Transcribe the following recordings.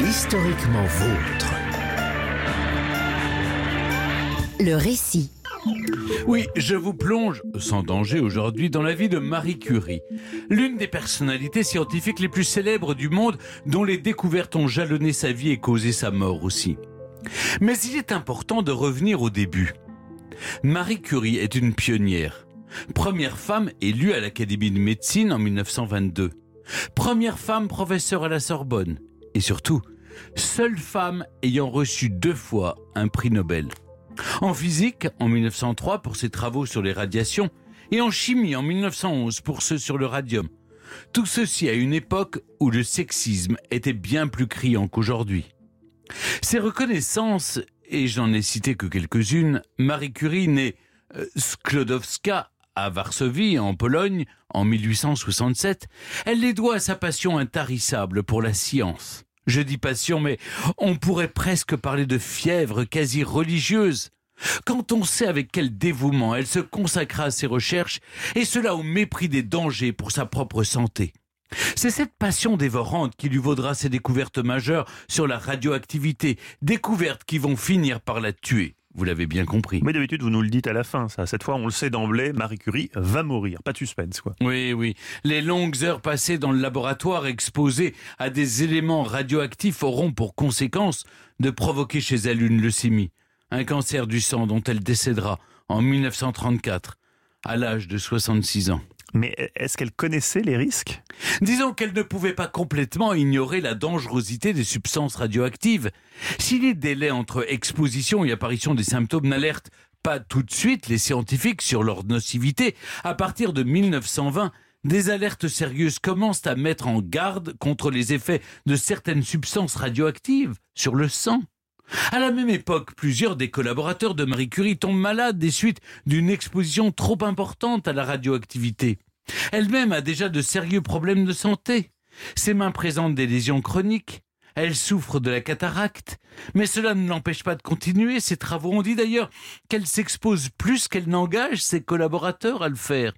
Historiquement vôtre. Le récit. Oui, je vous plonge, sans danger aujourd'hui, dans la vie de Marie Curie, l'une des personnalités scientifiques les plus célèbres du monde, dont les découvertes ont jalonné sa vie et causé sa mort aussi. Mais il est important de revenir au début. Marie Curie est une pionnière. Première femme élue à l'Académie de médecine en 1922. Première femme professeure à la Sorbonne. Et surtout, seule femme ayant reçu 2 fois un prix Nobel. En physique, en 1903 pour ses travaux sur les radiations, et en chimie en 1911 pour ceux sur le radium. Tout ceci à une époque où le sexisme était bien plus criant qu'aujourd'hui. Ces reconnaissances, et j'en ai cité que quelques-unes, Marie Curie née Sklodowska à Varsovie, en Pologne, en 1867, elle les doit à sa passion intarissable pour la science. Je dis passion, mais on pourrait presque parler de fièvre quasi religieuse. Quand on sait avec quel dévouement elle se consacra à ses recherches, et cela au mépris des dangers pour sa propre santé. C'est cette passion dévorante qui lui vaudra ses découvertes majeures sur la radioactivité, découvertes qui vont finir par la tuer. Vous l'avez bien compris. Mais d'habitude, vous nous le dites à la fin, ça. Cette fois, on le sait d'emblée, Marie Curie va mourir. Pas de suspense, quoi. Oui. Les longues heures passées dans le laboratoire exposées à des éléments radioactifs auront pour conséquence de provoquer chez elle une leucémie, un cancer du sang dont elle décédera en 1934, à l'âge de 66 ans. Mais est-ce qu'elle connaissait les risques ? Disons qu'elle ne pouvait pas complètement ignorer la dangerosité des substances radioactives. Si les délais entre exposition et apparition des symptômes n'alertent pas tout de suite les scientifiques sur leur nocivité, à partir de 1920, des alertes sérieuses commencent à mettre en garde contre les effets de certaines substances radioactives sur le sang. À la même époque, plusieurs des collaborateurs de Marie Curie tombent malades des suites d'une exposition trop importante à la radioactivité. Elle-même a déjà de sérieux problèmes de santé. Ses mains présentent des lésions chroniques. Elle souffre de la cataracte. Mais cela ne l'empêche pas de continuer ses travaux. On dit d'ailleurs qu'elle s'expose plus qu'elle n'engage ses collaborateurs à le faire.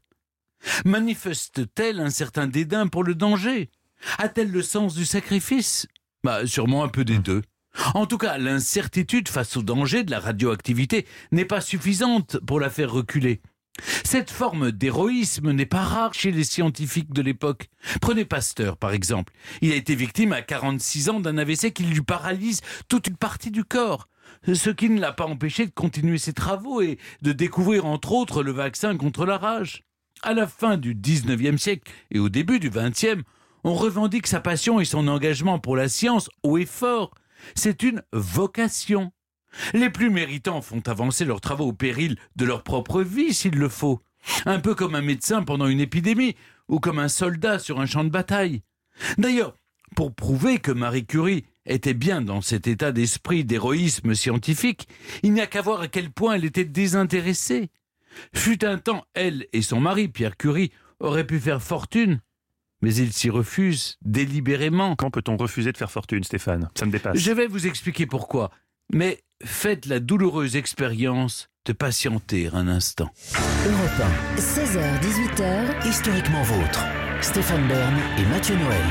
Manifeste-t-elle un certain dédain pour le danger ? A-t-elle le sens du sacrifice ? Sûrement un peu des deux. En tout cas, l'incertitude face au danger de la radioactivité n'est pas suffisante pour la faire reculer. Cette forme d'héroïsme n'est pas rare chez les scientifiques de l'époque. Prenez Pasteur, par exemple. Il a été victime à 46 ans d'un AVC qui lui paralyse toute une partie du corps. Ce qui ne l'a pas empêché de continuer ses travaux et de découvrir entre autres le vaccin contre la rage. À la fin du 19e siècle et au début du 20e, on revendique sa passion et son engagement pour la science haut et fort. C'est une vocation. Les plus méritants font avancer leurs travaux au péril de leur propre vie s'il le faut. Un peu comme un médecin pendant une épidémie ou comme un soldat sur un champ de bataille. D'ailleurs, pour prouver que Marie Curie était bien dans cet état d'esprit d'héroïsme scientifique, il n'y a qu'à voir à quel point elle était désintéressée. Fut un temps, elle et son mari, Pierre Curie, auraient pu faire fortune. Mais ils s'y refusent délibérément. Quand peut-on refuser de faire fortune, Stéphane ? Ça me dépasse. Je vais vous expliquer pourquoi. Mais faites la douloureuse expérience de patienter un instant. Europe 1. 16h-18h. Historiquement vôtre. Stéphane Bern et Mathieu Noël.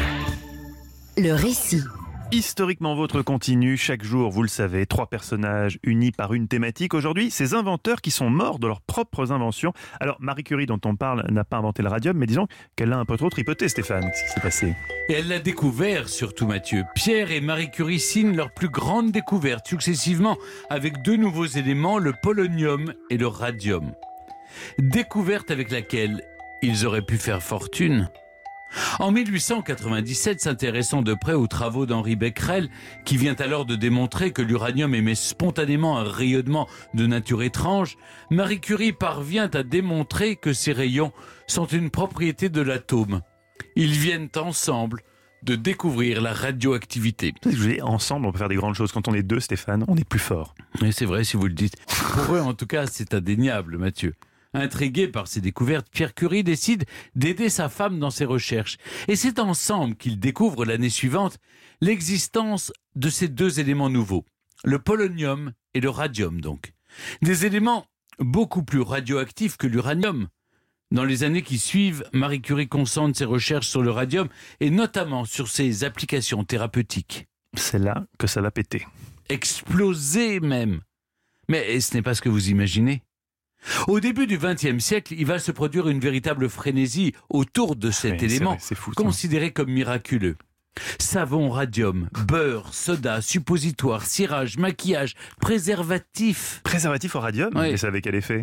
Le récit. Historiquement vôtre continue, chaque jour, vous le savez, 3 personnages unis par une thématique. Aujourd'hui, ces inventeurs qui sont morts de leurs propres inventions. Alors, Marie Curie, dont on parle, n'a pas inventé le radium, mais disons qu'elle l'a un peu trop tripoté, Stéphane. Qu'est-ce qui s'est passé ? Et elle l'a découvert, surtout Mathieu. Pierre et Marie Curie signent leur plus grande découverte successivement avec 2 nouveaux éléments, le polonium et le radium. Découverte avec laquelle ils auraient pu faire fortune. En 1897, s'intéressant de près aux travaux d'Henri Becquerel, qui vient alors de démontrer que l'uranium émet spontanément un rayonnement de nature étrange, Marie Curie parvient à démontrer que ces rayons sont une propriété de l'atome. Ils viennent ensemble de découvrir la radioactivité. Je vous dis, ensemble, on peut faire des grandes choses. Quand on est 2, Stéphane, on est plus fort. Et c'est vrai si vous le dites. Pour eux, en tout cas, c'est indéniable, Mathieu. Intrigué par ses découvertes, Pierre Curie décide d'aider sa femme dans ses recherches. Et c'est ensemble qu'ils découvrent l'année suivante l'existence de ces 2 éléments nouveaux, le polonium et le radium donc. Des éléments beaucoup plus radioactifs que l'uranium. Dans les années qui suivent, Marie Curie concentre ses recherches sur le radium et notamment sur ses applications thérapeutiques. C'est là que ça va péter. Exploser même. Mais ce n'est pas ce que vous imaginez. Au début du XXe siècle, il va se produire une véritable frénésie autour de cet élément, c'est fou, ça. considéré comme miraculeux. Savon, radium, beurre, soda, suppositoire, cirage, maquillage, préservatif. Préservatif au radium, Oui. et ça avait quel effet?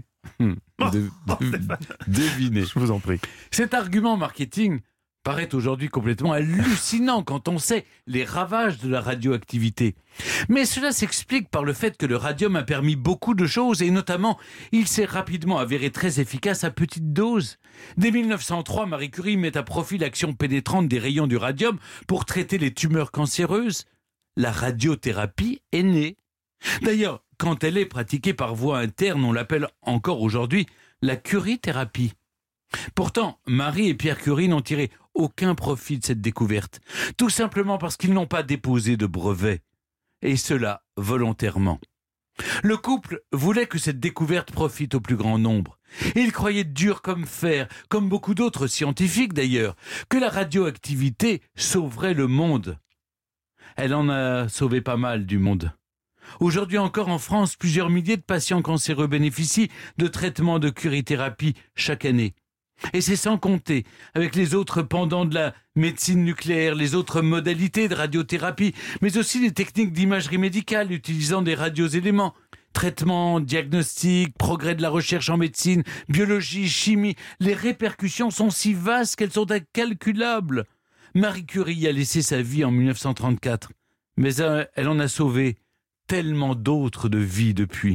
Devinez. Je vous en prie. Cet argument marketing paraît aujourd'hui complètement hallucinant quand on sait les ravages de la radioactivité. Mais cela s'explique par le fait que le radium a permis beaucoup de choses et notamment, il s'est rapidement avéré très efficace à petite dose. Dès 1903, Marie Curie met à profit l'action pénétrante des rayons du radium pour traiter les tumeurs cancéreuses. La radiothérapie est née. D'ailleurs, quand elle est pratiquée par voie interne, on l'appelle encore aujourd'hui la Curie-thérapie. Pourtant, Marie et Pierre Curie n'ont tiré aucun profit de cette découverte, tout simplement parce qu'ils n'ont pas déposé de brevet, et cela volontairement. Le couple voulait que cette découverte profite au plus grand nombre. Il croyait dur comme fer, comme beaucoup d'autres scientifiques d'ailleurs, que la radioactivité sauverait le monde. Elle en a sauvé pas mal du monde. Aujourd'hui encore en France, plusieurs milliers de patients cancéreux bénéficient de traitements de curithérapie chaque année. Et c'est sans compter avec les autres pendants de la médecine nucléaire, les autres modalités de radiothérapie, mais aussi les techniques d'imagerie médicale utilisant des radioéléments. Traitement, diagnostic, progrès de la recherche en médecine, biologie, chimie, les répercussions sont si vastes qu'elles sont incalculables. Marie Curie a laissé sa vie en 1934, mais elle en a sauvé tellement d'autres de vies depuis.